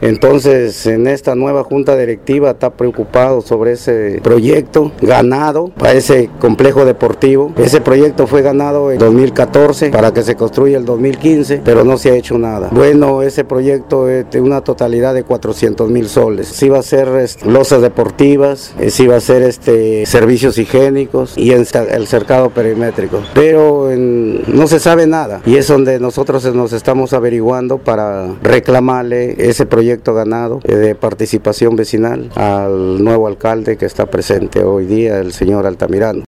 Entonces, en esta nueva junta directiva está preocupado sobre ese proyecto ganado para ese complejo deportivo. Ese proyecto fue ganado en 2014 para que se construya el 2015, pero no se ha hecho nada. Bueno, ese proyecto es de una totalidad de 400,000 soles. Sí va a ser losas deportivas, sí va a ser servicios higiénicos y el cercado perimétrico, pero no se sabe nada, y es donde nosotros nos estamos averiguando para reclamarle ese proyecto ganado de participación vecinal al nuevo alcalde que está presente hoy día, el señor Altamirano.